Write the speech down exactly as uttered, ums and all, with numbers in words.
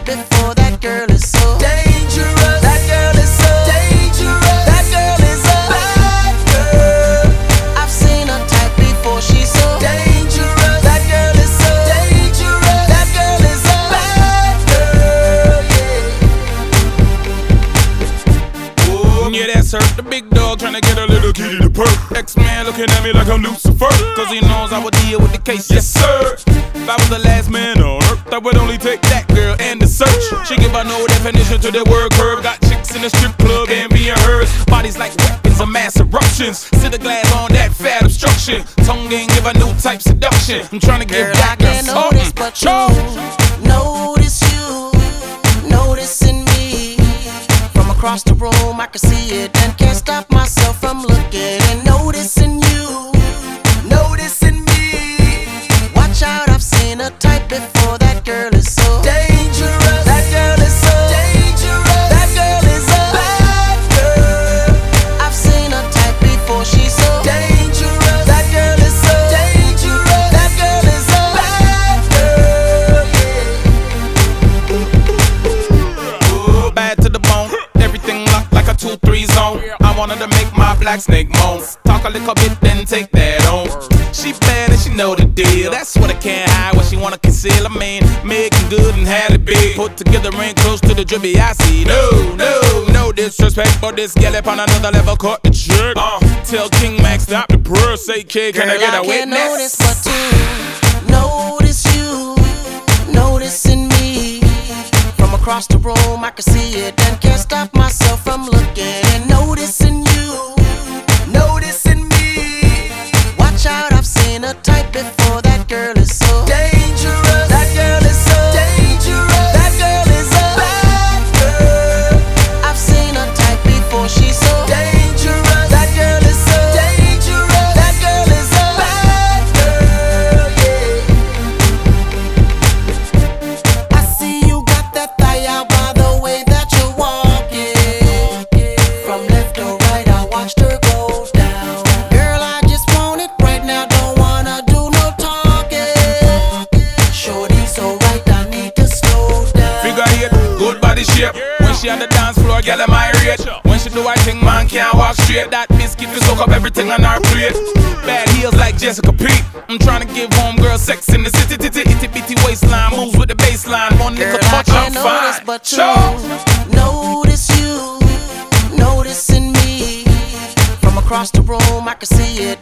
type before. That girl is so dangerous. That girl is so dangerous. That girl is a bad girl. I've seen her type before. She's so dangerous. That girl is so dangerous. That girl is a bad girl. Yeah. Oh, yeah, that's her. The big dog trying to get a little kitty to perk. X-Man looking at me like I'm Lucifer, cause he knows I would deal with the case. Yes, sir. If I was the last man on earth, I would only take that girl and the search. She give a no definition to the word curve. Got chicks in the strip club envying hers. Bodies like weapons of mass eruptions. Sit the glass on that fat obstruction. Tongue ain't give a new type seduction. I'm trying to give girl, back I can't notice, but you notice you, noticing me. From across the room, I can see it and can't stop myself from looking and noticing you, noticing me. Watch out, I've seen a type before. That girl is so dangerous. That girl is so dangerous. That girl is a bad girl. I've seen a type before. She's so dangerous. That girl is so dangerous. That girl is a bad girl. Yeah. Ooh, bad to the bone. Everything locked like a two three zone. I wanted to make my black snake moan. Talk a little bit, then take that on. She bad and she know the deal. That's what I can't hide, what she wanna conceal. I mean, making good and had it big. Put together ain't close to the drippy I see. No, no, no disrespect, but this gal up on another level caught the trick. Uh, tell King Max stop the prayer. Say, kid, can girl, I get a I can't witness? notice but to notice you, noticing me. From across the room, I can see it and can't stop myself from looking and noticing you, noticing me. Watch out, I've seen a type before. That girl is so dangerous. That girl is so dangerous. That girl is a bad girl. I've seen a type before. She's so dangerous. That girl is so dangerous. That girl is a bad girl. Yeah. I see you got that thigh out by the way that you're walking. From left to right, I watched her go down. Girl, I just want it right now. Don't wanna do no talking. Shorty so right, I need to slow down. Figure eight, good body shape. When she on the dance floor, girl, am I rate. When she do her thing, man can't walk straight. That biscuit will soak up everything on her plate. Bad heels like Jessica Pete. I'm trying to give homegirl sex in the city, titty, itty bitty waistline. Moves with the baseline. One Girl, little I touch, can't I'm notice fine. but you, Sure. notice you, noticing me. From across the room, I can see it